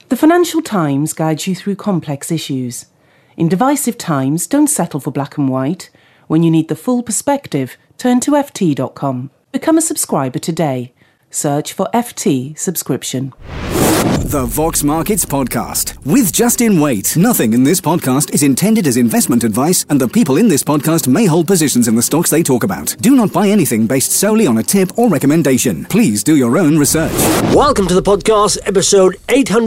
The Financial Times guides you through complex issues. In divisive times, don't settle for black and white. When you need the full perspective, turn to ft.com. Become a subscriber today. Search for FT subscription. The Vox Markets Podcast with Justin Waite. Nothing in this podcast is intended as investment advice, and the people in this podcast may hold positions in the stocks they talk about. Do not buy anything based solely on a tip or recommendation. Please do your own research. Welcome to the podcast, episode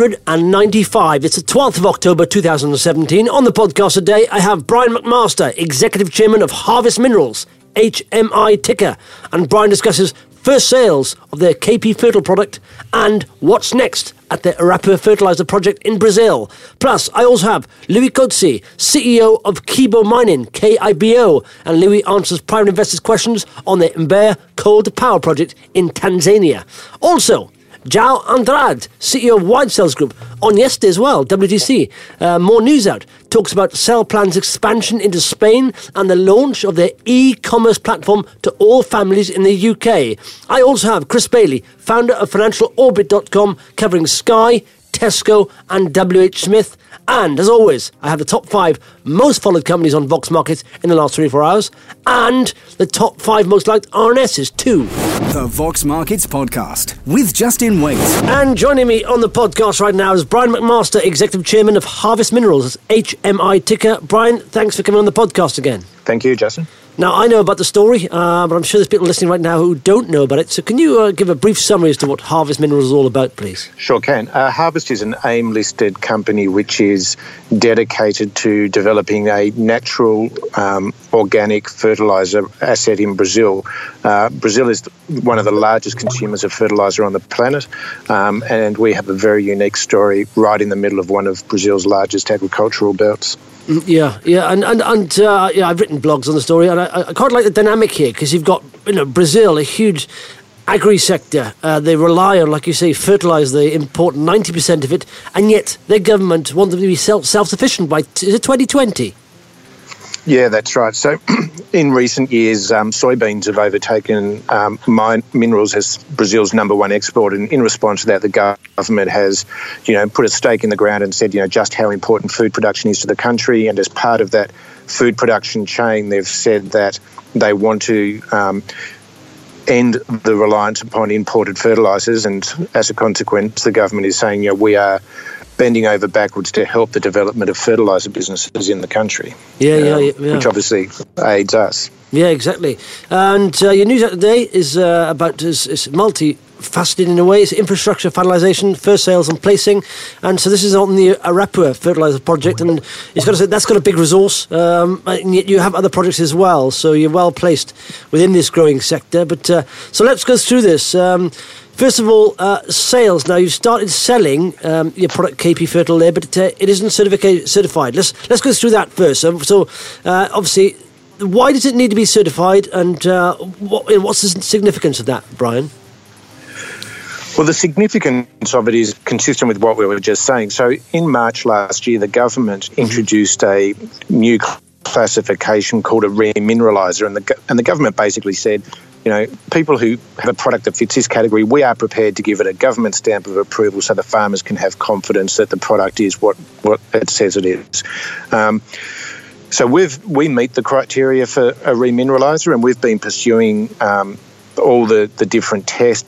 895. It's the 12th of October 2017. On the podcast today, I have Brian McMaster, Executive Chairman of Harvest Minerals, HMI ticker, and Brian discusses first sales of their KP Fertile product and what's next at the Arapua Fertilizer project in Brazil. Plus, I also have Louis Coetzee, CEO of Kibo Mining, KIBO, and Louis answers private investors' questions on the Mbeya coal-to-power project in Tanzania. Also, João Andrade, CEO of Wide Cells Group, on yesterday as well, WTC. More news out. Talks about Cellplan's expansion into Spain and the launch of their e-commerce platform to all families in the UK. I also have Chris Bailey, founder of FinancialOrbit.com, covering Sky, Tesco and WH Smith. And, as always, I have the top 5 most followed companies on Vox Markets in the last 24 hours and the top 5 most liked RNSs too. The Vox Markets Podcast with Justin Waite. And joining me on the podcast right now is Brian McMaster, Executive Chairman of Harvest Minerals, HMI ticker. Brian, thanks for coming on the podcast again. Thank you, Justin. Now, I know about the story, but I'm sure there's people listening right now who don't know about it. So can you give a brief summary as to what Harvest Minerals is all about, please? Sure can. Harvest is an AIM-listed company which is dedicated to developing a natural organic fertiliser asset in Brazil. Brazil is one of the largest consumers of fertiliser on the planet, and we have a very unique story right in the middle of one of Brazil's largest agricultural belts. Yeah, and I've written blogs on the story, and I quite like the dynamic here because you've got Brazil, a huge agri sector. They rely on, like you say, fertiliser. They import 90% of it, and yet their government want them to be self-sufficient by is it 2020? Yeah, that's right. So in recent years, soybeans have overtaken minerals as Brazil's number one export. And in response to that, the government has, put a stake in the ground and said, just how important food production is to the country. And as part of that food production chain, they've said that they want to end the reliance upon imported fertilisers. And as a consequence, the government is saying, we are bending over backwards to help the development of fertiliser businesses in the country. Yeah. Which obviously aids us. Yeah, exactly. And your news out today is about is multi-faceted in a way. It's infrastructure, finalisation, first sales and placing. And so this is on the Arapua Fertiliser project, and it's got to say that's got a big resource. And yet you have other projects as well, so you're well placed within this growing sector. But so let's go through this. First of all, sales. Now, you've started selling your product KP Fertile there, but it isn't certified. Let's go through that first. So obviously, why does it need to be certified, and what's the significance of that, Brian? Well, the significance of it is consistent with what we were just saying. So in March last year, the government introduced a new classification called a remineraliser, and the government basically said, people who have a product that fits this category, we are prepared to give it a government stamp of approval so the farmers can have confidence that the product is what it says it is. So we meet the criteria for a remineraliser, and we've been pursuing all the different tests,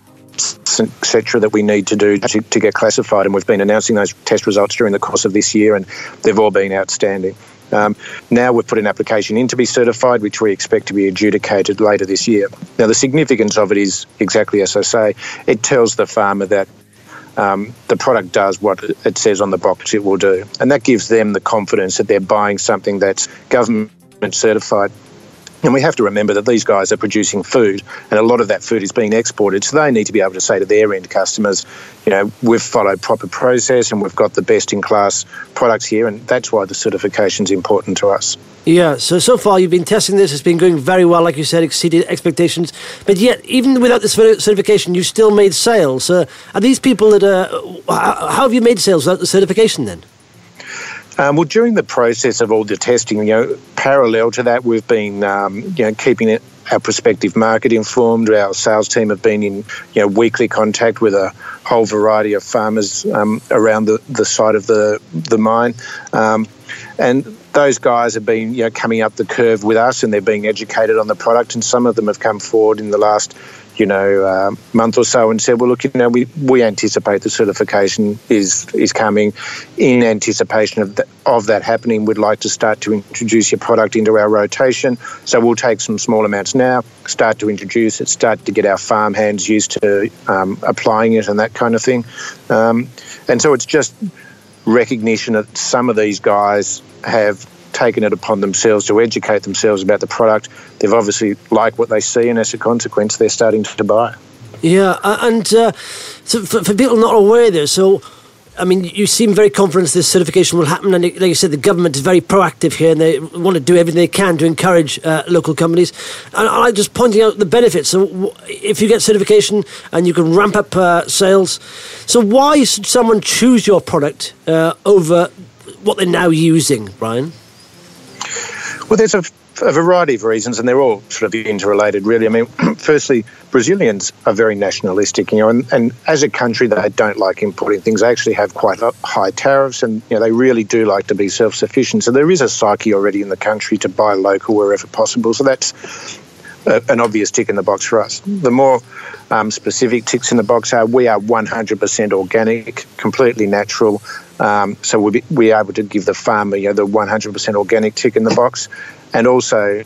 etc., that we need to do to get classified, and we've been announcing those test results during the course of this year, and they've all been outstanding. Now we've put an application in to be certified, which we expect to be adjudicated later this year. Now, the significance of it is exactly as I say. It tells the farmer that the product does what it says on the box it will do. And that gives them the confidence that they're buying something that's government certified. And we have to remember that these guys are producing food, and a lot of that food is being exported, so they need to be able to say to their end customers, we've followed proper process and we've got the best-in-class products here, and that's why the certification's important to us. Yeah, so far you've been testing this, it's been going very well, like you said, exceeded expectations, but yet, even without this certification, you still made sales. Are these people that how have you made sales without the certification then? Well, during the process of all the testing, parallel to that, we've been, keeping our prospective market informed. Our sales team have been in weekly contact with a whole variety of farmers around the site of the mine, and those guys have been coming up the curve with us, and they're being educated on the product. And some of them have come forward in the last month or so and said, well, look, we anticipate the certification is coming. In anticipation of that happening, we'd like to start to introduce your product into our rotation. So we'll take some small amounts now, start to introduce it, start to get our farm hands used to applying it and that kind of thing. And so it's just recognition that some of these guys have taken it upon themselves to educate themselves about the product. They've obviously liked what they see, and as a consequence, they're starting to buy. Yeah, and so for people not aware there, so, I mean, you seem very confident this certification will happen, and like you said, the government is very proactive here, and they want to do everything they can to encourage local companies. And I'm just pointing out the benefits. So if you get certification and you can ramp up sales, so why should someone choose your product over what they're now using, Brian? Well, there's a variety of reasons, and they're all sort of interrelated, really. I mean, firstly, Brazilians are very nationalistic, and as a country, they don't like importing things. They actually have quite high tariffs, and they really do like to be self-sufficient. So there is a psyche already in the country to buy local wherever possible. So that's an obvious tick in the box for us. The more specific ticks in the box are we are 100% organic, completely natural. So we're able to give the farmer, the 100% organic tick in the box. And also,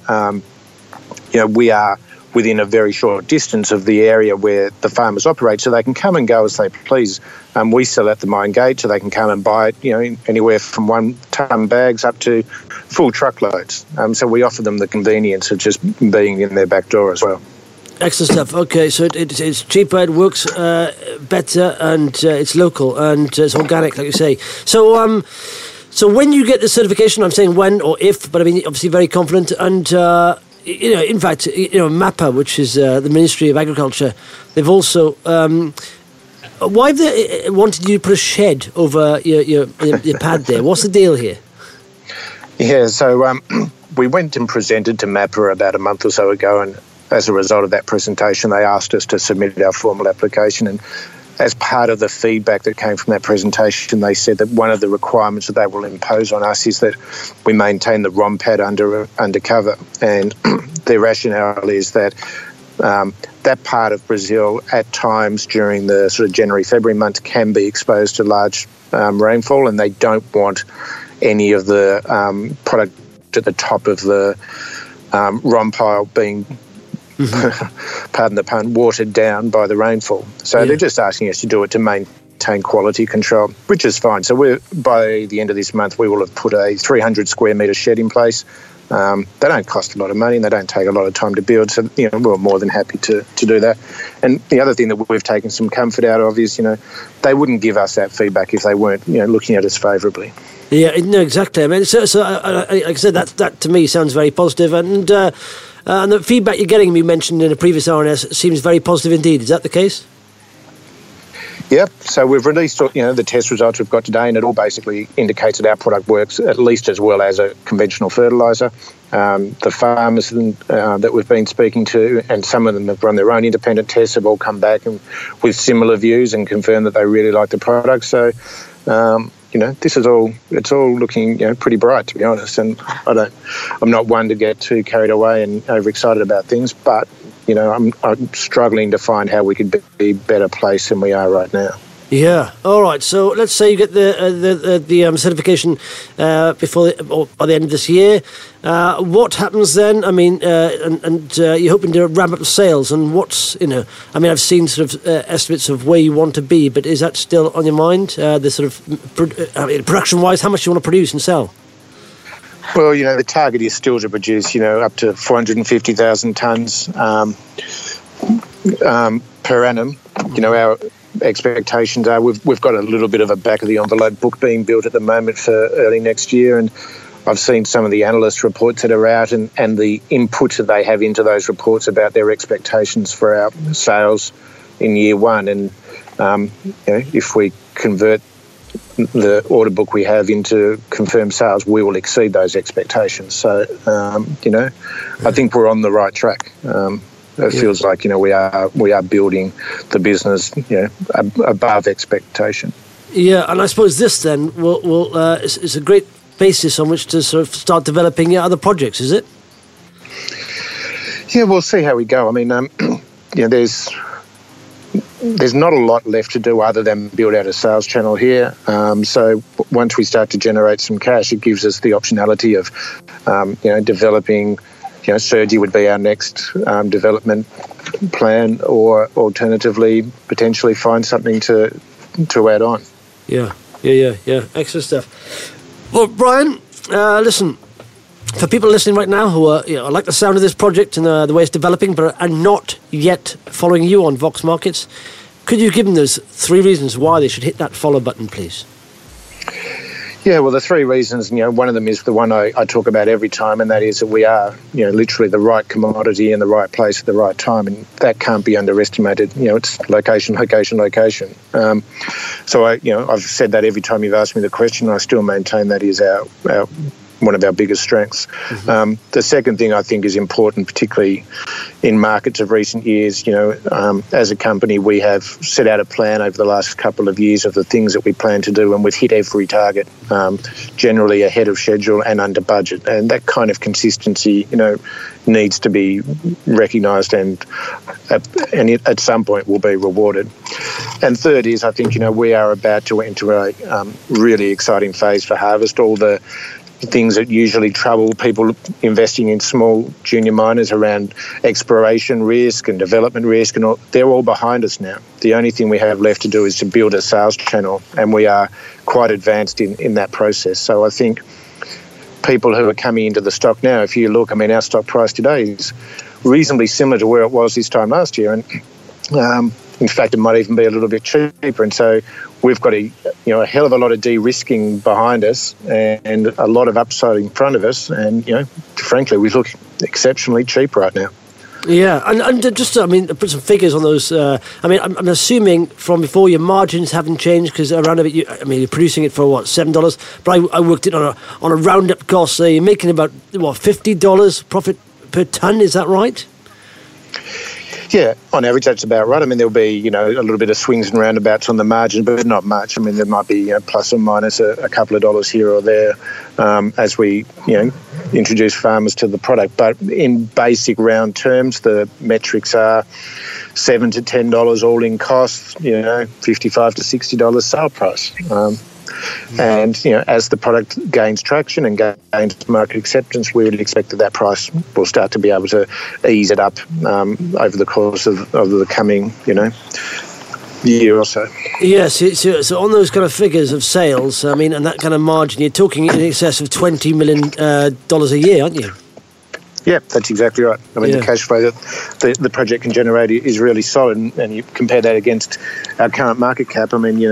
we are within a very short distance of the area where the farmers operate, so they can come and go as they please. We sell at the mine gate, so they can come and buy it, anywhere from 1 tonne bags up to full truckloads. So we offer them the convenience of just being in their back door as well. Excellent stuff. Okay, so it's cheaper, it works better, and it's local, and it's organic, like you say. So so when you get the certification, I'm saying when or if, but I mean, obviously very confident, and in fact, MAPA, which is the Ministry of Agriculture, they've also why have they wanted you to put a shed over your pad there? What's the deal here? Yeah, so we went and presented to MAPA about a month or so ago, and as a result of that presentation, they asked us to submit our formal application. And as part of the feedback that came from that presentation, they said that one of the requirements that they will impose on us is that we maintain the ROM pad undercover. And their rationale is that that part of Brazil at times during the sort of January, February month can be exposed to large rainfall, and they don't want any of the product at the top of the ROM pile being pardon the pun, watered down by the rainfall. So they're just asking us to do it to maintain quality control, which is fine. So by the end of this month, we will have put a 300 square metre shed in place. They don't cost a lot of money, and they don't take a lot of time to build. So, we're more than happy to do that. And the other thing that we've taken some comfort out of is, they wouldn't give us that feedback if they weren't, looking at us favourably. Yeah, no, exactly. I mean, so like I said, that to me sounds very positive, and the feedback you're getting, you mentioned in a previous RNS, seems very positive indeed. Is that the case? Yep. So we've released, the test results we've got today, and it all basically indicates that our product works at least as well as a conventional fertiliser. The farmers that we've been speaking to, and some of them have run their own independent tests, have all come back and with similar views and confirmed that they really like the product. So, it's all looking, pretty bright, to be honest. And I'm not one to get too carried away and overexcited about things, but, I'm struggling to find how we could be better placed than we are right now. Yeah. All right. So let's say you get the certification by the end of this year. What happens then? I mean, and you're hoping to ramp up sales. And what's I mean, I've seen sort of estimates of where you want to be, but is that still on your mind? The sort of production-wise, how much do you want to produce and sell? Well, the target is still to produce, up to 450,000 tonnes per annum. Our expectations are we've got a little bit of a back-of-the-envelope book being built at the moment for early next year, and I've seen some of the analyst reports that are out and the inputs that they have into those reports about their expectations for our sales in year one. And, if we convert the order book we have into confirmed sales, we will exceed those expectations. So, I think we're on the right track. It feels like, we are building the business, above expectation. Yeah, and I suppose this then is a great basis on which to sort of start developing other projects, is it? Yeah, we'll see how we go. I mean, there's not a lot left to do other than build out a sales channel here. So once we start to generate some cash, it gives us the optionality of, developing. Sergi would be our next development plan, or alternatively, potentially find something to add on. Yeah. Excellent stuff. Well, Brian, listen, for people listening right now who are, like the sound of this project and the way it's developing, but are not yet following you on Vox Markets, could you give them those 3 reasons why they should hit that follow button, please? Yeah, well, the 3 reasons, one of them is the one I talk about every time, and that is that we are, literally the right commodity in the right place at the right time, and that can't be underestimated. It's location. So I've said that every time you've asked me the question, and I still maintain that is our one of our biggest strengths. Mm-hmm. The second thing I think is important, particularly in markets of recent years, as a company, we have set out a plan over the last couple of years of the things that we plan to do, and we've hit every target, generally ahead of schedule and under budget. And that kind of consistency, needs to be recognised and at some point will be rewarded. And third is, I think, we are about to enter a really exciting phase for Harvest. All the things that usually trouble people investing in small junior miners around exploration risk and development risk, and all, they're all behind us now. The only thing we have left to do is to build a sales channel, and we are quite advanced in that process. So I think people who are coming into the stock now, if you look, our stock price today is reasonably similar to where it was this time last year, and in fact it might even be a little bit cheaper. And so we've got a hell of a lot of de-risking behind us and a lot of upside in front of us, and frankly we look exceptionally cheap right now. Yeah, and just put some figures on those. I'm assuming from before your margins haven't changed, because around it, you're producing it for what, $7? But I worked it on a roundup cost. So you're making about $50 profit per ton. Is that right? Yeah, on average that's about right. There'll be a little bit of swings and roundabouts on the margin, but not much. There might be plus or minus a couple of dollars here or there as we introduce farmers to the product. But in basic round terms, the metrics are $7 to $10 all in costs, $55 to $60 sale price. And as the product gains traction and gains market acceptance, we would expect that price will start to be able to ease it up over the course of the coming year or so. Yes, so on those kind of figures of sales, and that kind of margin, you're talking in excess of $20 million a year, aren't you? Yeah, that's exactly right. The cash flow that the project can generate is really solid, and you compare that against our current market cap.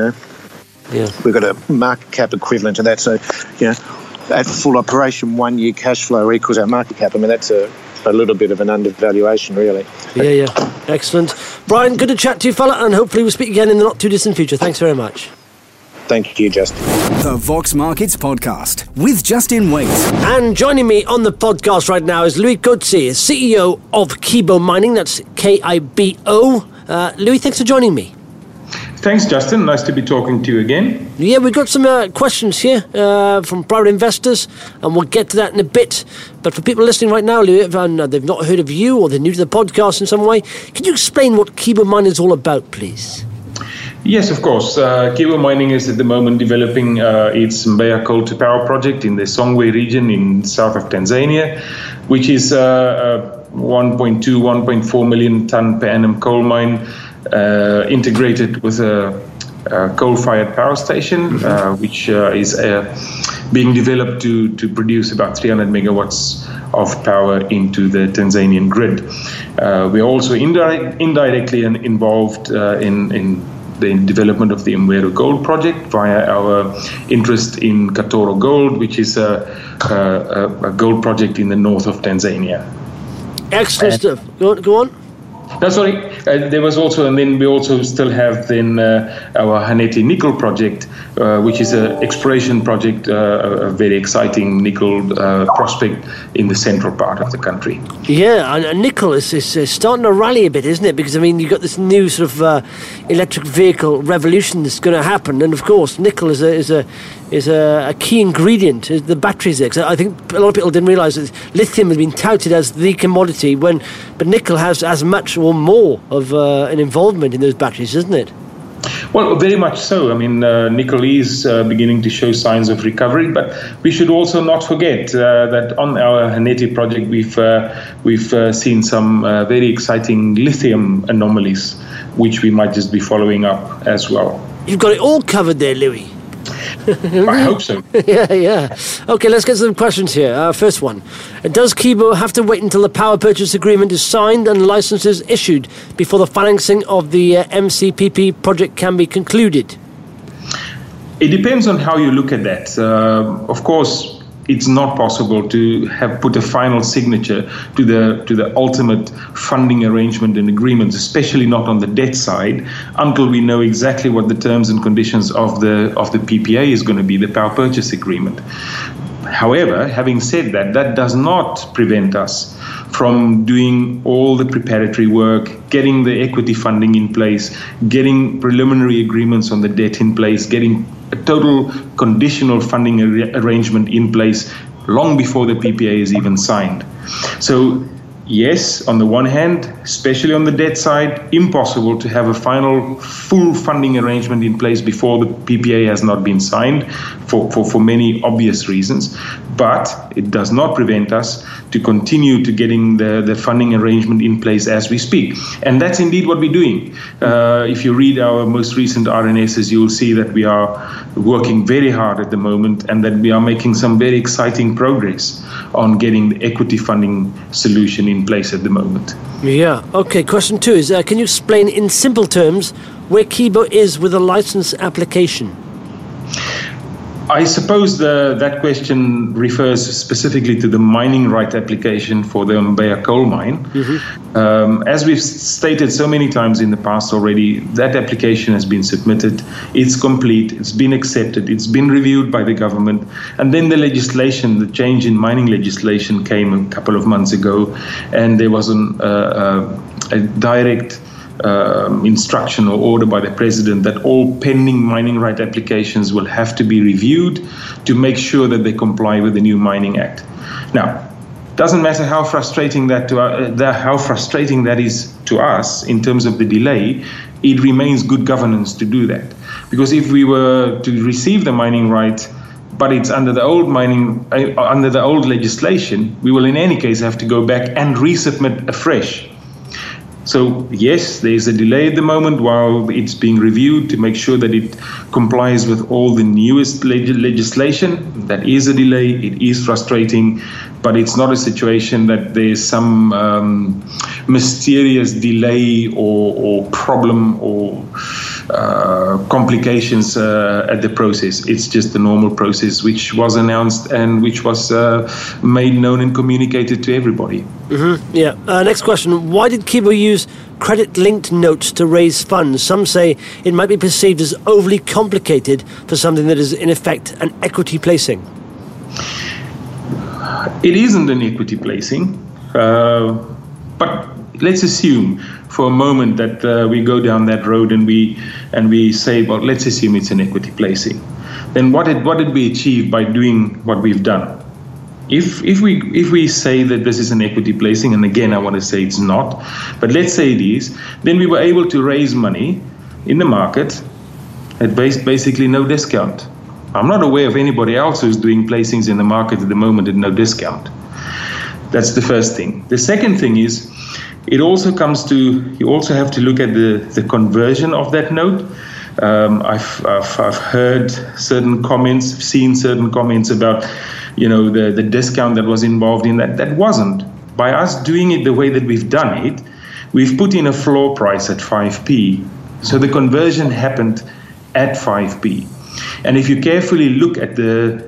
We've got a market cap equivalent to that. So, at full operation, 1 year cash flow equals our market cap. That's a little bit of an undervaluation, really. Yeah. Excellent. Brian, good to chat to you, fella, and hopefully we'll speak again in the not too distant future. Thanks very much. Thank you, Justin. The Vox Markets Podcast with Justin Waite. And joining me on the podcast right now is Louis Coetzee, CEO of Kibo Mining. That's Kibo. Louis, thanks for joining me. Thanks, Justin. Nice to be talking to you again. Yeah, we've got some questions here from private investors, and we'll get to that in a bit. But for people listening right now, Louis, and they've not heard of you or they're new to the podcast in some way, can you explain what Kibo Mining is all about, please? Yes, of course. Kibo Mining is at the moment developing its Mbeya coal to power project in the Songwe region in south of Tanzania, which is a 1.4 million ton per annum coal mine integrated with a coal-fired power station, which is being developed to produce about 300 megawatts of power into the Tanzanian grid. We are also indirectly involved in the development of the Imwero Gold project via our interest in Katoro Gold, which is a gold project in the north of Tanzania. Excellent stuff. Go on. Sorry, there was also, and then we also still have then our Haneti nickel project, which is an exploration project, a very exciting nickel prospect in the central part of the country. Yeah, and nickel is starting to rally a bit, isn't it? Because, I mean, you've got this new sort of electric vehicle revolution that's going to happen, and of course, nickel is a key ingredient. The batteries there. 'Cause I think a lot of people didn't realise that lithium has been touted as the commodity, but nickel has as much or more of an involvement in those batteries, isn't it? Well, very much so. I mean, nickel is beginning to show signs of recovery, but we should also not forget that on our Haneti project, we've seen some very exciting lithium anomalies, which we might just be following up as well. You've got it all covered there, Louis. I hope so. Yeah. Okay, let's get some questions here. First one. Does Kibo have to wait until the power purchase agreement is signed and licenses issued before the financing of the MCPP project can be concluded? It depends on how you look at that. Of course, it's not possible to have put a final signature to the ultimate funding arrangement and agreements, especially not on the debt side, until we know exactly what the terms and conditions of the PPA is going to be, the power purchase agreement. However, having said that, that does not prevent us from doing all the preparatory work, getting the equity funding in place, getting preliminary agreements on the debt in place, getting a total conditional funding arrangement in place long before the PPA is even signed. So, yes, on the one hand, especially on the debt side, impossible to have a final full funding arrangement in place before the PPA has not been signed for many obvious reasons. But it does not prevent us to continue to getting the funding arrangement in place as we speak. And that's indeed what we're doing. If you read our most recent RNSs, you'll see that we are working very hard at the moment and that we are making some very exciting progress on getting the equity funding solution in place at the moment. Yeah. Okay, question 2 is, can you explain in simple terms where Kibo is with the license application? I suppose that question refers specifically to the mining right application for the Mbeya coal mine. Mm-hmm. As we've stated so many times in the past already, that application has been submitted. It's complete. It's been accepted. It's been reviewed by the government. And then the change in mining legislation came a couple of months ago, and there was a direct instruction or order by the president that all pending mining right applications will have to be reviewed to make sure that they comply with the new Mining Act. Now, doesn't matter how frustrating that is to us in terms of the delay, it remains good governance to do that. Because if we were to receive the mining right, but it's under the old legislation, we will in any case have to go back and resubmit afresh. So, yes, there's a delay at the moment while it's being reviewed to make sure that it complies with all the newest legislation. That is a delay. It is frustrating, but it's not a situation that there's some mysterious delay or problem or complications at the process. It's just a normal process which was announced and which was made known and communicated to everybody. Mm-hmm. Yeah. Next question. Why did Kibo use credit-linked notes to raise funds? Some say it might be perceived as overly complicated for something that is, in effect, an equity placing. It isn't an equity placing, but let's assume for a moment that we go down that road and we say, well, let's assume it's an equity placing. Then what did we achieve by doing what we've done? If we say that this is an equity placing, and again I want to say it's not, but let's say it is, then we were able to raise money in the market at basically no discount. I'm not aware of anybody else who's doing placings in the market at the moment at no discount. That's the first thing. The second thing is, you also have to look at the conversion of that note. I've heard certain comments, seen certain comments about, the discount that was involved in that. That wasn't. By us doing it the way that we've done it, we've put in a floor price at 5p. So the conversion happened at 5p. And if you carefully look at the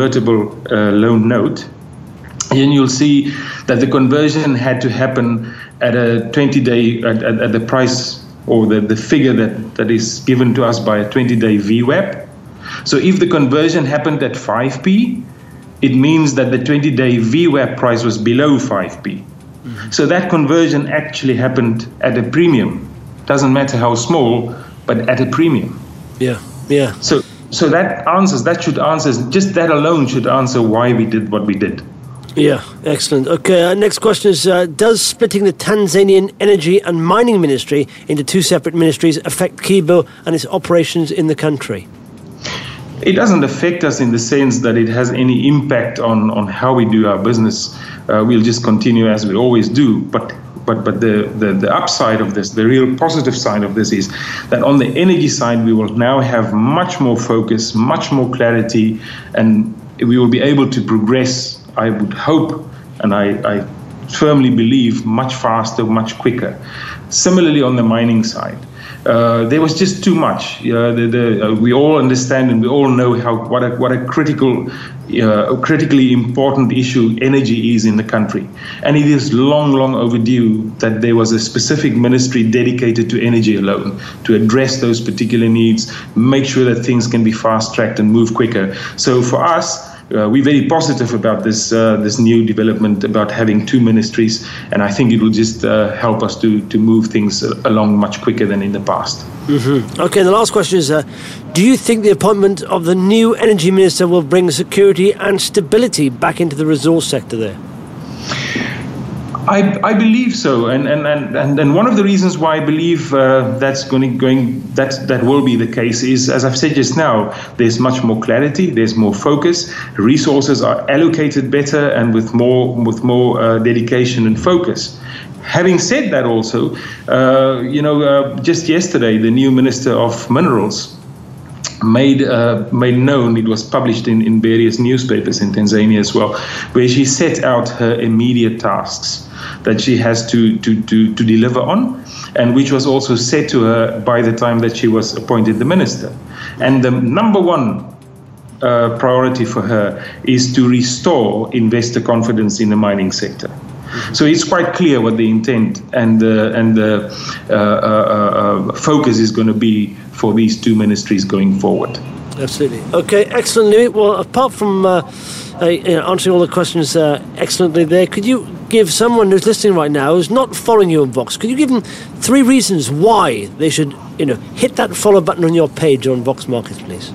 convertible loan note, then you'll see that the conversion had to happen at a 20-day, at the price or the figure that is given to us by a 20-day VWAP. So if the conversion happened at 5p, it means that the 20-day VWAP price was below 5p. So that conversion actually happened at a premium. Doesn't matter how small, but at a premium. Yeah. So that should answer, just that alone should answer why we did what we did. Yeah, excellent. Okay, next question is, does splitting the Tanzanian Energy and Mining Ministry into two separate ministries affect Kibo and its operations in the country? It doesn't affect us in the sense that it has any impact on how we do our business. We'll just continue as we always do. But the upside of this, the real positive side of this is that on the energy side, we will now have much more focus, much more clarity, and we will be able to progress, I would hope, and I firmly believe, much faster, much quicker. Similarly, on the mining side, there was just too much. We all understand and we all know what a critically important issue energy is in the country, and it is long overdue that there was a specific ministry dedicated to energy alone to address those particular needs, make sure that things can be fast-tracked and move quicker. So for us, we're very positive about this new development about having two ministries, and I think it will just help us to move things along much quicker than in the past. Mm-hmm. Okay, the last question is, do you think the appointment of the new energy minister will bring security and stability back into the resource sector there? I believe so, and one of the reasons why I believe that will be the case is, as I've said just now, there's much more clarity, there's more focus, resources are allocated better and with more dedication and focus. Having said that, also, just yesterday, the new Minister of Minerals made known, it was published in various newspapers in Tanzania as well, where she set out her immediate tasks that she has to deliver on, and which was also said to her by the time that she was appointed the minister. And the number one priority for her is to restore investor confidence in the mining sector. So it's quite clear what the intent and the focus is going to be for these two ministries going forward. Absolutely. Okay, excellent, Louis. Well, apart from answering all the questions excellently there, could you give someone who's listening right now who's not following you on Vox, could you give them 3 reasons why they should hit that follow button on your page on Vox Markets, please?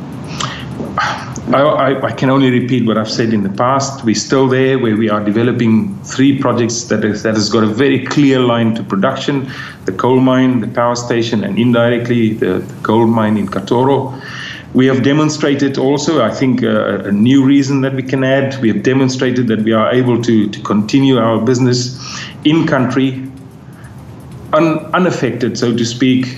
I can only repeat what I've said in the past. We're still there, where we are developing 3 projects that has got a very clear line to production: the coal mine, the power station, and indirectly the gold mine in Katoro. We have demonstrated also, I think, a new reason that we can add. We have demonstrated that we are able to continue our business in country, unaffected, so to speak,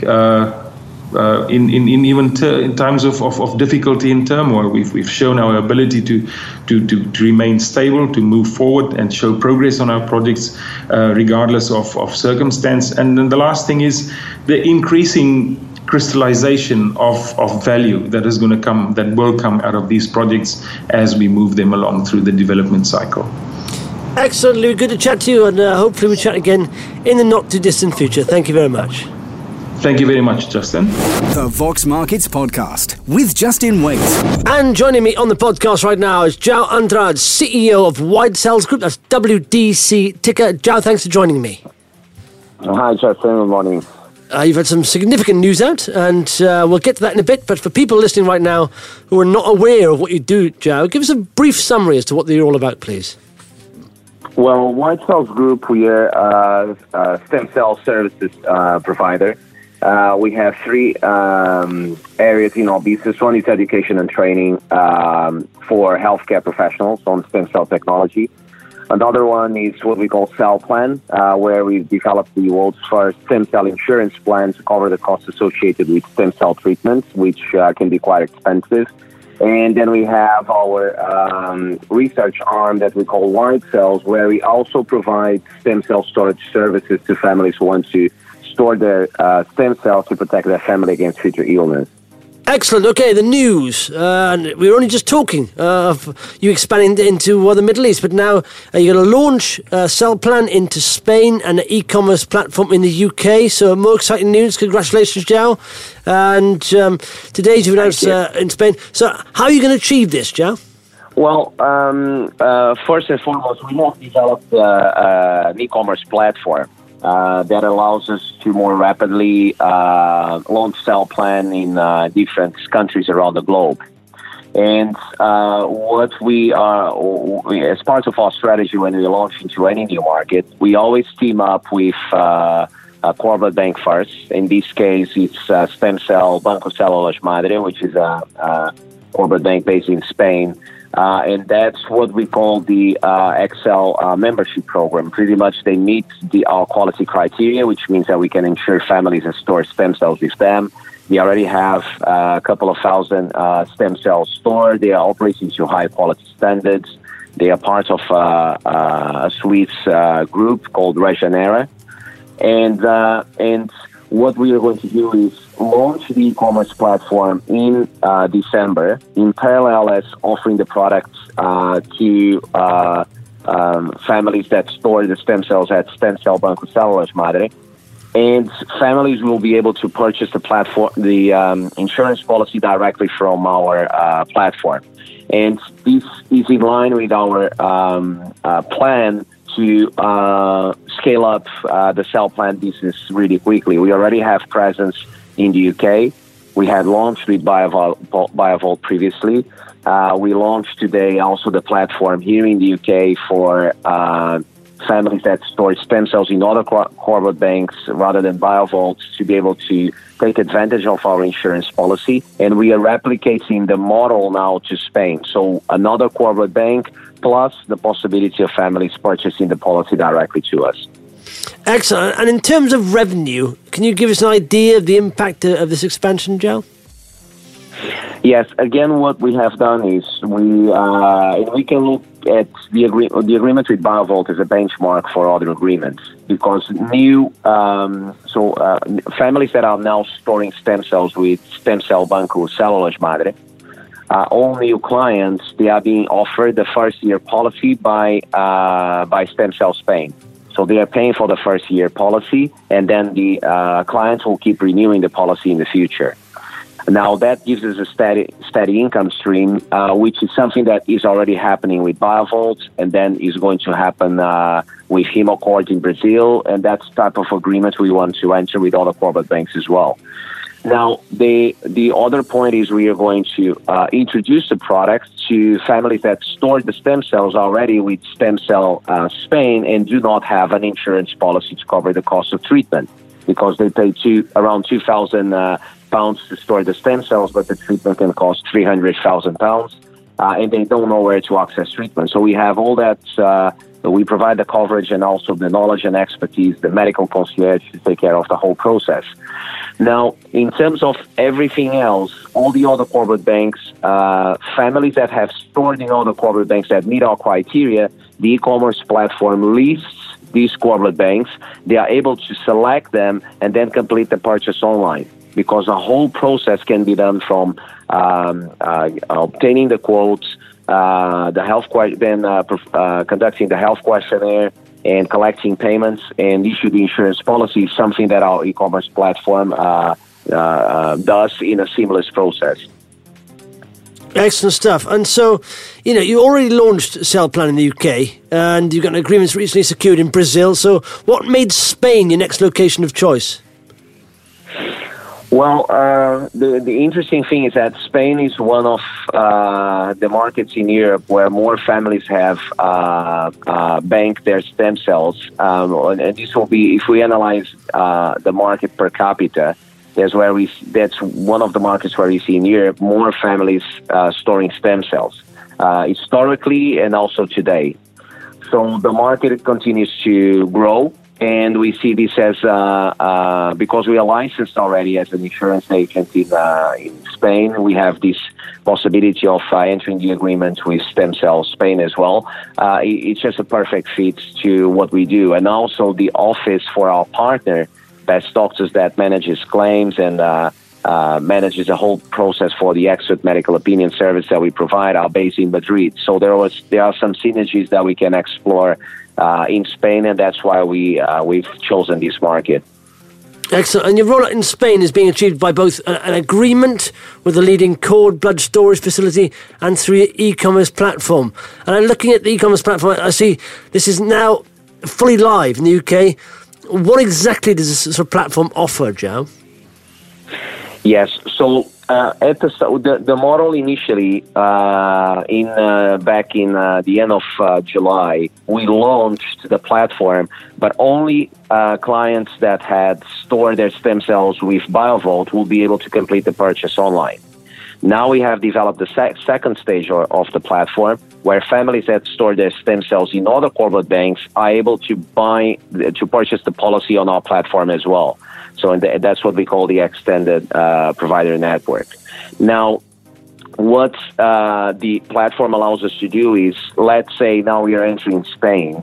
in times of difficulty and turmoil. We've shown our ability to remain stable, to move forward and show progress on our projects regardless of circumstance. And then the last thing is the increasing crystallization of value that will come out of these projects as we move them along through the development cycle. Excellent, Louis. Good to chat to you, and hopefully we'll chat again in the not too distant future. Thank you very much. Thank you very much, Justin. The Vox Markets Podcast with Justin Waite. And joining me on the podcast right now is João Andrade, CEO of White Cells Group. That's WDC ticker. João, thanks for joining me. Hi, Justin. Good morning. You've had some significant news out, and we'll get to that in a bit. But for people listening right now who are not aware of what you do, João, give us a brief summary as to what you're all about, please. Well, White Cells Group, we are a stem cell services provider. We have 3 areas in our business. One is education and training for healthcare professionals on stem cell technology. Another one is what we call Cell Plan, where we've developed the world's first stem cell insurance plan to cover the costs associated with stem cell treatments, which can be quite expensive. And then we have our research arm that we call White Cells, where we also provide stem cell storage services to families who want to store their stem cells to protect their family against future illness. Excellent. Okay, the news. We were only just talking of you expanding into the Middle East, but now you're going to launch CellPlan into Spain and an e-commerce platform in the UK. So more exciting news. Congratulations, João. And today you've announced in Spain. So how are you going to achieve this, João? Well, first and foremost, we have developed an e-commerce platform that allows us to more rapidly launch CellPlan in different countries around the globe. And what we are, as part of our strategy when we launch into any new market, we always team up with a corporate bank first. In this case, it's StemCell Banco Células Madre, which is a corporate bank based in Spain. And that's what we call the Excel membership program. Pretty much they meet our quality criteria, which means that we can ensure families and store stem cells with them. They already have a couple of thousand stem cells stored. They are operating to high quality standards. They are part of a Swiss group called Regenera. And what we are going to do is launch the e-commerce platform in December, in parallel as offering the products to families that store the stem cells at StemCell Banco Células Madre. And families will be able to purchase the platform, the insurance policy directly from our platform. And this is in line with our plan to scale up the CellPlan business really quickly. We already have presence in the UK. We had launched with BioVault previously. We launched today also the platform here in the UK for families that store stem cells in other corporate banks rather than BioVault to be able to take advantage of our insurance policy. And we are replicating the model now to Spain. So another corporate bank plus the possibility of families purchasing the policy directly to us. Excellent. And in terms of revenue, can you give us an idea of the impact of this expansion, João? Yes. Again, what we have done is we can look at the agreement with BioVault as a benchmark for other agreements, because families that are now storing stem cells with StemCell Banco Células Madre, all new clients, they are being offered the first year policy by StemCell Spain. So they are paying for the first year policy, and then the clients will keep renewing the policy in the future. Now that gives us a steady income stream, which is something that is already happening with BioVault, and then is going to happen with Hemocort in Brazil, and that's the type of agreement we want to enter with other corporate banks as well. Now, the other point is we are going to introduce the product to families that store the stem cells already with StemCell Spain and do not have an insurance policy to cover the cost of treatment, because they pay around £2,000 to store the stem cells, but the treatment can cost £300,000, and they don't know where to access treatment. So we have all that. We provide the coverage and also the knowledge and expertise, the medical concierge to take care of the whole process. Now, in terms of everything else, all the other corporate banks, families that have stored in other corporate banks that meet our criteria, the e-commerce platform lists these corporate banks. They are able to select them and then complete the purchase online, because the whole process can be done from obtaining the quotes, conducting the health questionnaire, and collecting payments and issue the insurance policy, something that our e-commerce platform does in a seamless process. Excellent stuff. And so, you already launched CellPlan in the UK, and you've got agreements recently secured in Brazil. So what made Spain your next location of choice? Well, the interesting thing is that Spain is one of the markets in Europe where more families have banked their stem cells. And this will be, if we analyze the market per capita, that's one of the markets where we see in Europe more families storing stem cells, historically and also today. So the market continues to grow. And we see this as, because we are licensed already as an insurance agent in Spain, we have this possibility of entering the agreement with StemCell Spain as well. It's just a perfect fit to what we do. And also the office for our partner, Best Doctors, that manages claims and manages the whole process for the expert medical opinion service that we provide are based in Madrid. So there are some synergies that we can explore in Spain, and that's why we've chosen this market. Excellent. And your rollout in Spain is being achieved by both an agreement with the leading cord blood storage facility and through your e-commerce platform. And I'm looking at the e-commerce platform, I see this is now fully live in the UK. What exactly does this sort of platform offer, Joe? Yes. So at the model initially, back in the end of July, we launched the platform, but only clients that had stored their stem cells with BioVault will be able to complete the purchase online. Now we have developed the second stage of the platform, where families that store their stem cells in other cord blood banks are able to purchase the policy on our platform as well. So that's what we call the extended provider network. Now, what the platform allows us to do is, let's say now we are entering Spain.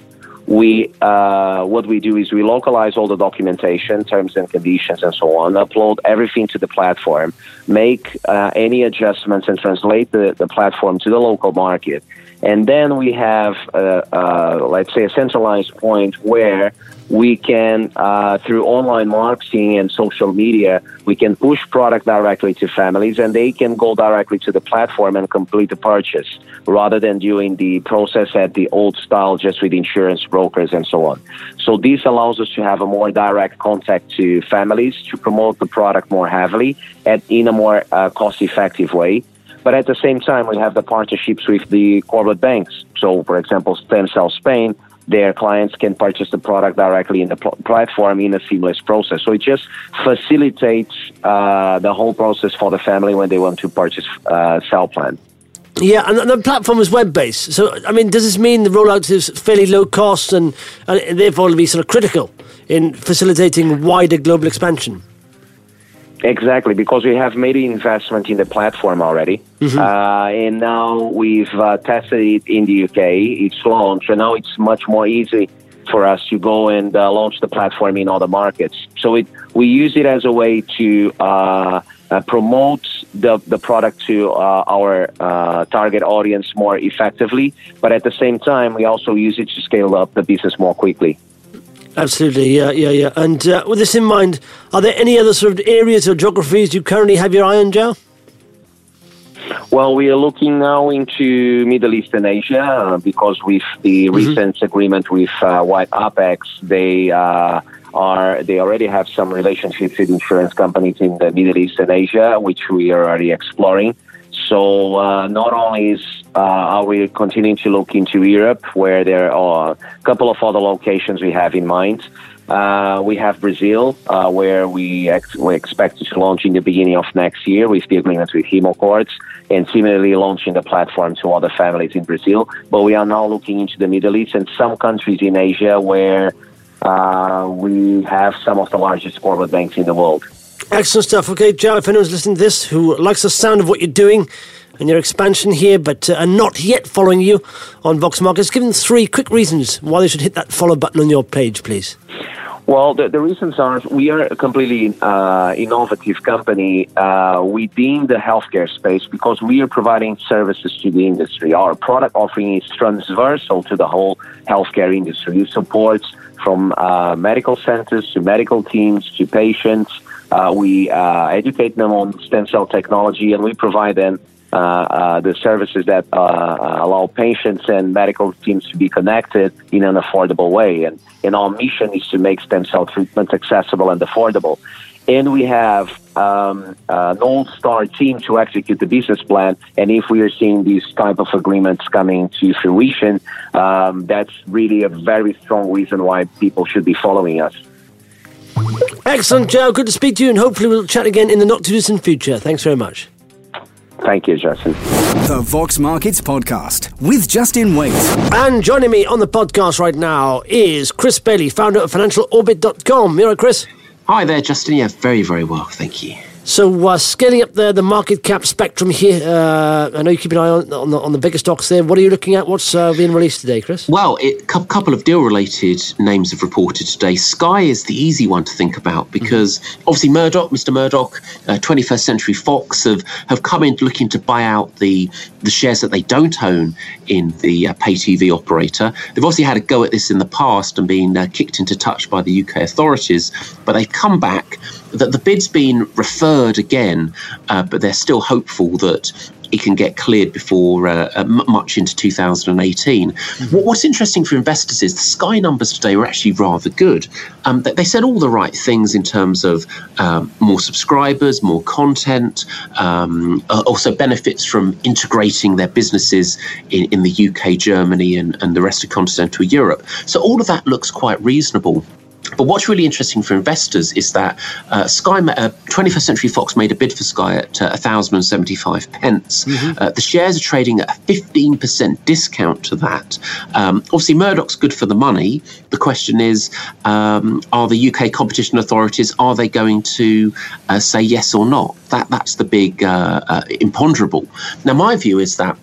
What we do is we localize all the documentation, terms and conditions, and so on, upload everything to the platform, make any adjustments, and translate the platform to the local market. And then we have, let's say, a centralized point where we can, through online marketing and social media, we can push product directly to families, and they can go directly to the platform and complete the purchase, rather than doing the process at the old style, just with insurance brokers and so on. So this allows us to have a more direct contact to families, to promote the product more heavily and in a more cost-effective way. But at the same time, we have the partnerships with the cord blood banks. So, for example, Stem Cell Spain, their clients can purchase the product directly in the platform in a seamless process. So it just facilitates the whole process for the family when they want to purchase cell plan. Yeah, and the platform is web-based. So, I mean, does this mean the rollout is fairly low cost and therefore will be sort of critical in facilitating wider global expansion? Exactly, because we have made an investment in the platform already. Mm-hmm. And now we've tested it in the UK. It's launched, and now it's much more easy for us to go and launch the platform in other markets. So we use it as a way to promote the product to our target audience more effectively. But at the same time, we also use it to scale up the business more quickly. Absolutely, yeah. And with this in mind, are there any other sort of areas or geographies you currently have your eye on, Joe? Well, we are looking now into Middle East and Asia because with the recent agreement with White Apex, they already have some relationships with insurance companies in the Middle East and Asia, which we are already exploring. So not only are we continuing to look into Europe, where there are a couple of other locations we have in mind. We have Brazil, where we expect to launch in the beginning of next year with the agreement with Hemocords, and similarly launching the platform to other families in Brazil. But we are now looking into the Middle East and some countries in Asia where we have some of the largest cord blood banks in the world. Excellent stuff. Okay, Joe, if anyone's listening to this who likes the sound of what you're doing and your expansion here, but are not yet following you on Vox Markets, give them 3 quick reasons why they should hit that follow button on your page, please. Well, the reasons are we are a completely innovative company within the healthcare space because we are providing services to the industry. Our product offering is transversal to the whole healthcare industry. It supports from medical centers to medical teams to patients. We educate them on stem cell technology, and we provide them the services that allow patients and medical teams to be connected in an affordable way. And our mission is to make stem cell treatment accessible and affordable. And we have an all-star team to execute the business plan. And if we are seeing these type of agreements coming to fruition, that's really a very strong reason why people should be following us. Excellent, Joe. Good to speak to you, and hopefully we'll chat again in the not-too-distant future. Thanks very much. Thank you, Justin. The Vox Markets Podcast with Justin Waite. And joining me on the podcast right now is Chris Bailey, founder of FinancialOrbit.com. You all right, Chris? Hi there, Justin. Yeah, very, very well, thank you. So scaling up the market cap spectrum here, I know you keep an eye on the bigger stocks there. What are you looking at? What's being released today, Chris? Well, a couple of deal-related names have reported today. Sky is the easy one to think about because obviously Mr. Murdoch, 21st Century Fox have come in looking to buy out the shares that they don't own in the pay TV operator. They've obviously had a go at this in the past and been kicked into touch by the UK authorities, but they've come back. That the bid's been referred again, but they're still hopeful that it can get cleared before much into 2018. What's interesting for investors is the Sky numbers today were actually rather good. They said all the right things in terms of more subscribers, more content, also benefits from integrating their businesses in the UK, Germany and the rest of continental Europe. So all of that looks quite reasonable. But what's really interesting for investors is that Sky, 21st Century Fox made a bid for Sky at 1,075 pence. The shares are trading at a 15% discount to that. Obviously, Murdoch's good for the money. The question is, are the UK competition authorities, are they going to say yes or not? That's the big imponderable. Now, my view is that,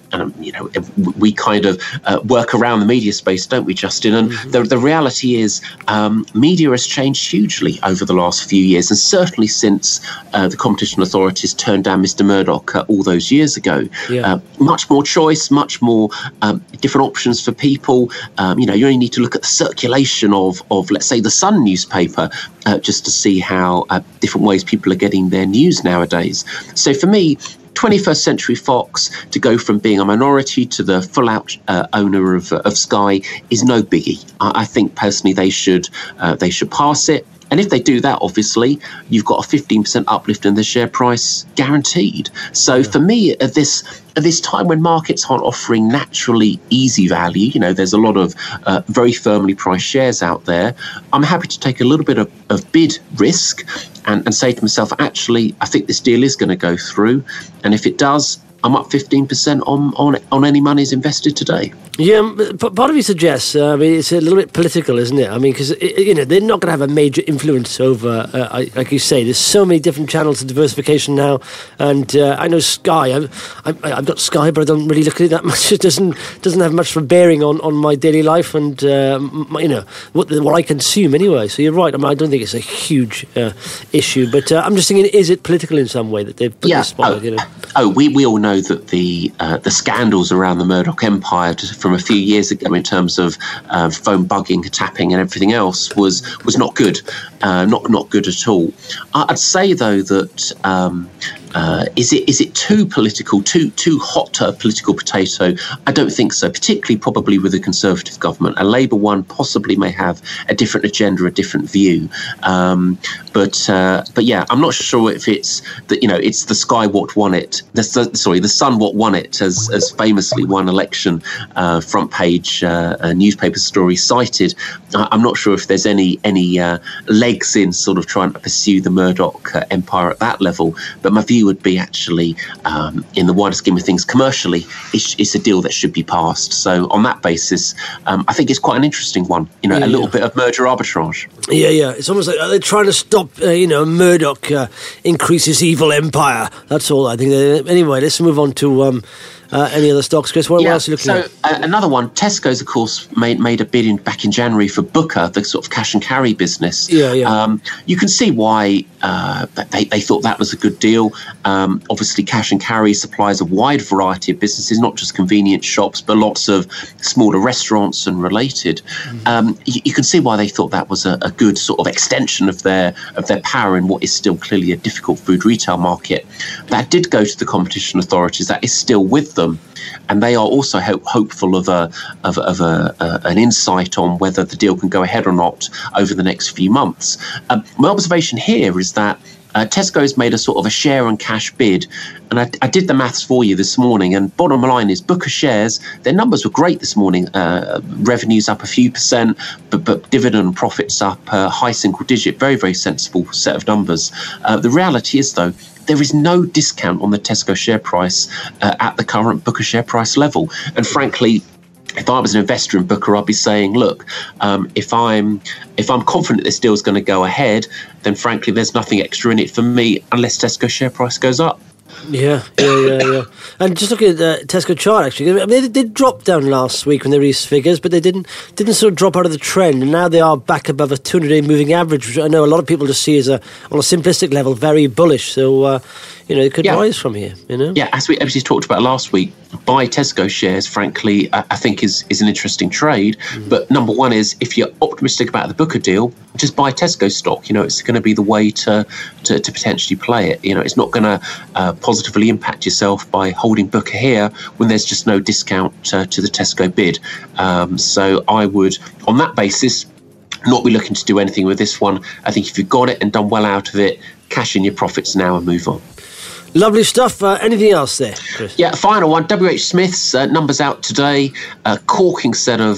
we kind of work around the media space, don't we, Justin? And the reality is media has changed hugely over the last few years, and certainly since the competition authorities turned down Mr. Murdoch all those years ago. Much more choice, much more different options for people. You only need to look at the circulation of let's say, the Sun newspaper just to see how different ways people are getting their news nowadays. So for me, 21st Century Fox to go from being a minority to the full-out owner of Sky is no biggie. I think personally they should pass it. And if they do that, obviously, you've got a 15% uplift in the share price guaranteed. So for me, at this time when markets aren't offering naturally easy value, there's a lot of very firmly priced shares out there, I'm happy to take a little bit of bid risk and say to myself, actually, I think this deal is going to go through. And if it does, I'm up 15% on any monies invested today. Yeah, but part of me suggests, it's a little bit political, isn't it? I mean, because, they're not going to have a major influence over, like you say, there's so many different channels of diversification now. And I know Sky, I've got Sky, but I don't really look at it that much. It doesn't have much of a bearing on my daily life and, what I consume anyway. So you're right. I mean, I don't think it's a huge issue, but I'm just thinking, is it political in some way that they've put this spot? We all know that the scandals around the Murdoch empire from a few years ago in terms of phone bugging, tapping, and everything else was not good, not good at all. I'd say though that is it too political, too hot a political potato? I don't think so. Particularly probably with a Conservative government. A Labour one possibly may have a different agenda, a different view. But yeah, I'm not sure if it's that it's the Sky what won it. The Sun what won it, as famously one election front page newspaper story cited. I'm not sure if there's any legs in sort of trying to pursue the Murdoch empire at that level. But my view would be actually, in the wider scheme of things, commercially, it's a deal that should be passed. So on that basis, I think it's quite an interesting one. A little bit of merger arbitrage. Yeah. It's almost like they're trying to stop, Murdoch increase his evil empire. That's all I think. Anyway, let's move on to any other stocks, Chris. What else are you looking at? So another one, Tesco's, of course, made a bid back in January for Booker, the sort of cash and carry business. You can see why they thought that was a good deal. Obviously, cash and carry supplies a wide variety of businesses, not just convenience shops, but lots of smaller restaurants and related. You can see why they thought that was a good sort of extension of their power in what is still clearly a difficult food retail market. That did go to the competition authorities. That is still with them. And they are also hopeful of an insight on whether the deal can go ahead or not over the next few months. My observation here is that Tesco's made a sort of a share and cash bid, and I did the maths for you this morning, and bottom line is Booker shares, their numbers were great this morning. Revenues up a few percent, but dividend profits up high single digit. Very, very sensible set of numbers. The reality is, though, there is no discount on the Tesco share price at the current Booker share price level. And frankly, if I was an investor in Booker, I'd be saying, look, if I'm confident this deal is going to go ahead, then frankly, there's nothing extra in it for me unless Tesco's share price goes up. Yeah. And just looking at the Tesco chart, actually, I mean, they did drop down last week when they released figures, but they didn't sort of drop out of the trend, and now they are back above a 200-day moving average, which I know a lot of people just see as on a simplistic level, very bullish. So, it could rise from here, Yeah, as we talked about last week, buy Tesco shares, frankly, I think is an interesting trade. But number one is, if you're optimistic about the Booker deal, just buy Tesco stock. It's going to be the way to potentially play it. It's not going to positively impact yourself by holding Booker here when there's just no discount to the Tesco bid. So I would, on that basis, not be looking to do anything with this one. I think if you've got it and done well out of it, cash in your profits now and move on. Lovely stuff. Anything else there, Chris? Yeah, final one. WH Smith's numbers out today. Corking set of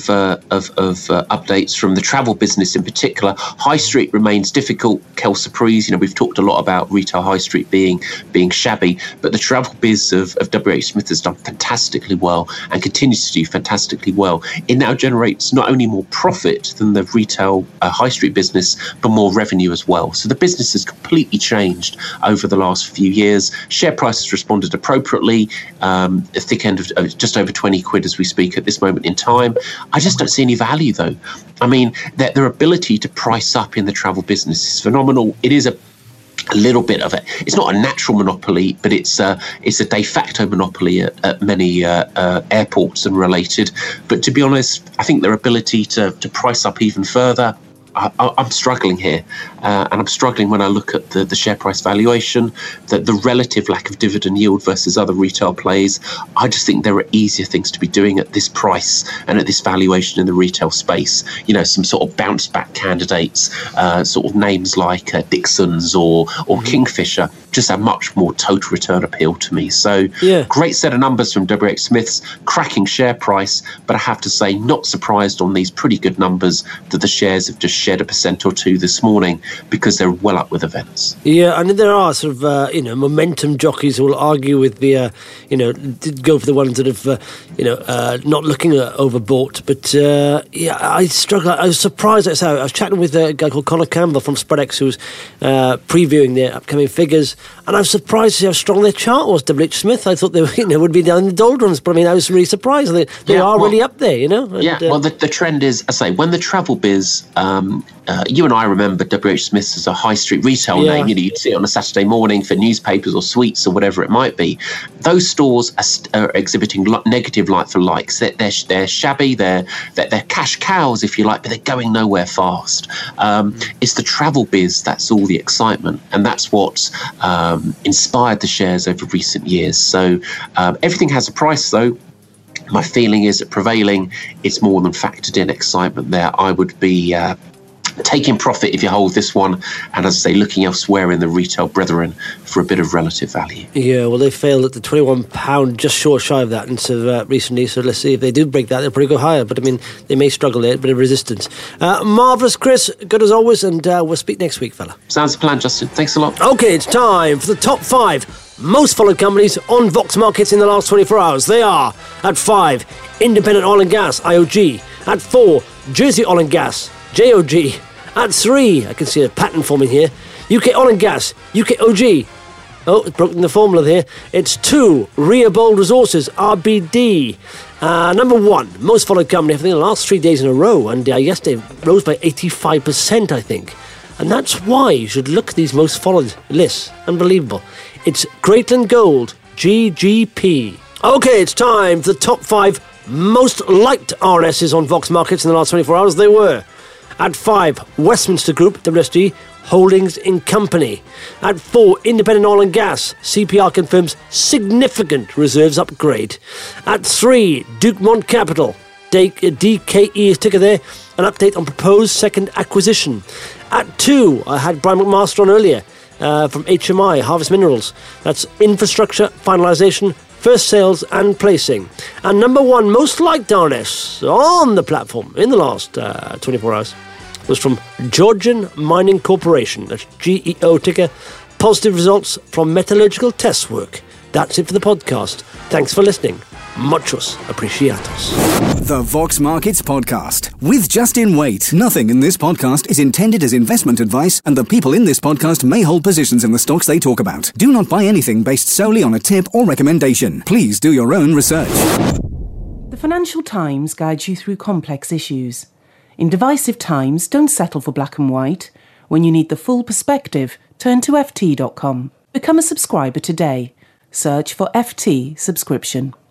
updates from the travel business in particular. High Street remains difficult. Kel surprise. We've talked a lot about retail high street being shabby, but the travel biz of WH Smith has done fantastically well and continues to do fantastically well. It now generates not only more profit than the retail high street business, but more revenue as well. So the business has completely changed over the last few years. Share price has responded appropriately, a thick end of just over 20 quid as we speak at this moment in time. I just don't see any value, though. I mean, their ability to price up in the travel business is phenomenal. It is a little bit of it. It's not a natural monopoly, but it's a de facto monopoly at many airports and related. But to be honest, I think their ability to price up even further, I'm struggling here, and I'm struggling when I look at the share price valuation, the relative lack of dividend yield versus other retail plays. I just think there are easier things to be doing at this price and at this valuation in the retail space. Some sort of bounce back candidates, sort of names like Dixon's or Kingfisher, just have much more total return appeal to me. So great set of numbers from WH Smith's, cracking share price, but I have to say, not surprised on these pretty good numbers that the shares have just shed 1% or 2% this morning, because they're well up with events. Yeah, and there are sort of momentum jockeys who will argue with the go for the ones that have not looking overbought. But I struggle. I was surprised. I was chatting with a guy called Connor Campbell from Spreadex, who's previewing their upcoming figures, and I was surprised to see how strong their chart was. WH Smith, I thought they would be down in the doldrums, but I mean, I was really surprised. They are really up there, And, well, the trend is, I say, when the travel biz. You and I remember WH Smith as a high street retail name. You'd see it on a Saturday morning for newspapers or sweets or whatever it might be. Those stores are exhibiting negative like-for-likes. They're shabby. They're cash cows, if you like, but they're going nowhere fast. It's the travel biz that's all the excitement, and that's what's inspired the shares over recent years. So everything has a price, though. My feeling is that prevailing, it's more than factored in excitement there. I would be taking profit if you hold this one, and as I say, looking elsewhere in the retail brethren for a bit of relative value. Yeah, well, they failed at the £21, just shy of that recently, so let's see if they do break that. They'll probably go higher, but I mean, they may struggle there, a bit of resistance. Marvellous, Chris, good as always, and we'll speak next week, fella. Sounds a plan, Justin. Thanks a lot. Okay, it's time for the top 5 most followed companies on Vox Markets in the last 24 hours. They are, at 5, Independent Oil and Gas, IOG. At 4, Jersey Oil and Gas, JOG. At 3, I can see a pattern forming here, UK Oil and Gas, UKOG. Oh, it's broken the formula there. It's 2, Rehobold Resources, RBD. Number 1, most followed company, I think, the last 3 days in a row, and yesterday rose by 85%, I think. And that's why you should look at these most followed lists. Unbelievable. It's Greatland Gold, GGP. Okay, it's time for the top 5 most liked RNSs on Vox Markets in the last 24 hours. They were: at 5, Westminster Group, WSG, Holdings in Company. At 4, Independent Oil and Gas, CPR confirms significant reserves upgrade. At 3, Dukemont Capital, DKE is ticker there, an update on proposed second acquisition. At 2, I had Brian McMaster on earlier, from HMI, Harvest Minerals. That's infrastructure, finalisation, first sales and placing. And number 1 most liked RNS on the platform in the last 24 hours was from Georgian Mining Corporation. That's GEO ticker. Positive results from metallurgical test work. That's it for the podcast. Thanks for listening. Muchos apreciados. The Vox Markets Podcast with Justin Waite. Nothing in this podcast is intended as investment advice, and the people in this podcast may hold positions in the stocks they talk about. Do not buy anything based solely on a tip or recommendation. Please do your own research. The Financial Times guides you through complex issues. In divisive times, don't settle for black and white. When you need the full perspective, turn to ft.com. Become a subscriber today. Search for FT subscription.